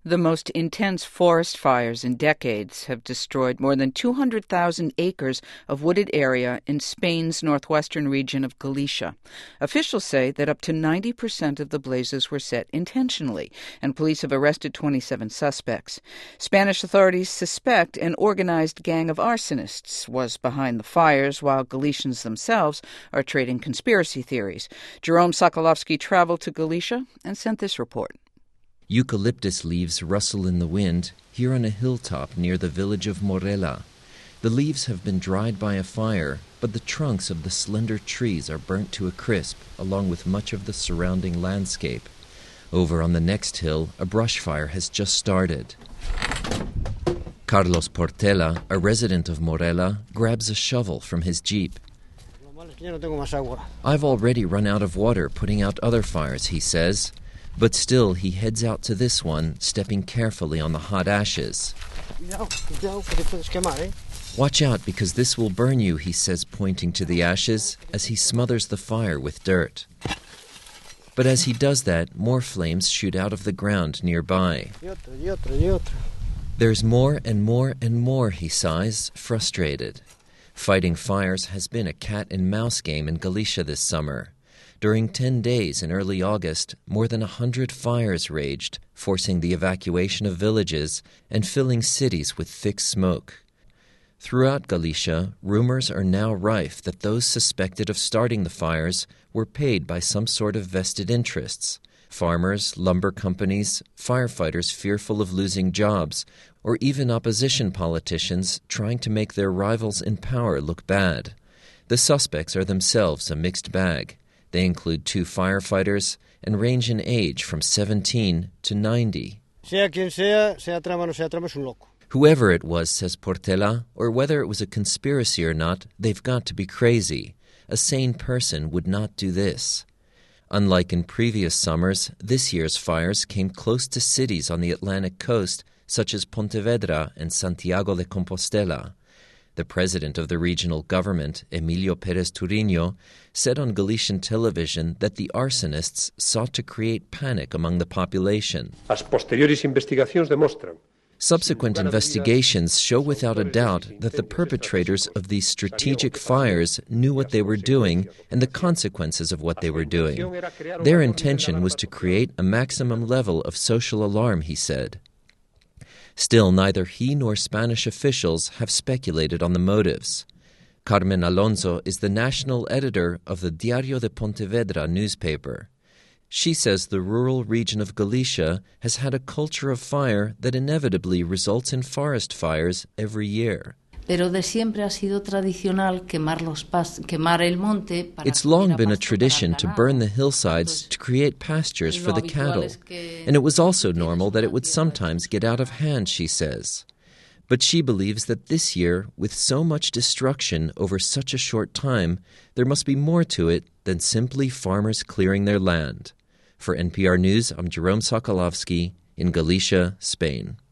The most intense forest fires in decades have destroyed more than 200,000 acres of wooded area in Spain's northwestern region of Galicia. Officials say that up to 90% of the blazes were set intentionally, and police have arrested 27 suspects. Spanish authorities suspect an organized gang of arsonists was behind the fires, while Galicians themselves are trading conspiracy theories. Jerome Sokolovsky traveled to Galicia and sent this report. Eucalyptus leaves rustle in the wind here on a hilltop near the village of Morella. The leaves have been dried by a fire, but the trunks of the slender trees are burnt to a crisp, along with much of the surrounding landscape. Over on the next hill, a brush fire has just started. Carlos Portela, a resident of Morella, grabs a shovel from his jeep. "I've already run out of water putting out other fires," he says. But still, he heads out to this one, stepping carefully on the hot ashes. "Watch out, because this will burn you," he says, pointing to the ashes, as he smothers the fire with dirt. But as he does that, more flames shoot out of the ground nearby. "There's more and more and more," he sighs, frustrated. Fighting fires has been a cat-and-mouse game in Galicia this summer. During 10 days in early August, more than 100 fires raged, forcing the evacuation of villages and filling cities with thick smoke. Throughout Galicia, rumors are now rife that those suspected of starting the fires were paid by some sort of vested interests. Farmers, lumber companies, firefighters fearful of losing jobs, or even opposition politicians trying to make their rivals in power look bad. The suspects are themselves a mixed bag. They include 2 firefighters and range in age from 17 to 90. "Whoever it was," says Portela, "or whether it was a conspiracy or not, they've got to be crazy. A sane person would not do this." Unlike in previous summers, this year's fires came close to cities on the Atlantic coast, such as Pontevedra and Santiago de Compostela. The president of the regional government, Emilio Pérez Turino, said on Galician television that the arsonists sought to create panic among the population. Subsequent investigations show without a doubt that the perpetrators of these strategic fires knew what they were doing and the consequences of what they were doing. Their intention was to create a maximum level of social alarm, he said. Still, neither he nor Spanish officials have speculated on the motives. Carmen Alonso is the national editor of the Diario de Pontevedra newspaper. She says the rural region of Galicia has had a culture of fire that inevitably results in forest fires every year. It's long been a tradition to burn the hillsides to create pastures for the cattle, and it was also normal that it would sometimes get out of hand, she says. But she believes that this year, with so much destruction over such a short time, there must be more to it than simply farmers clearing their land. For NPR News, I'm Jerome Sokolovsky in Galicia, Spain.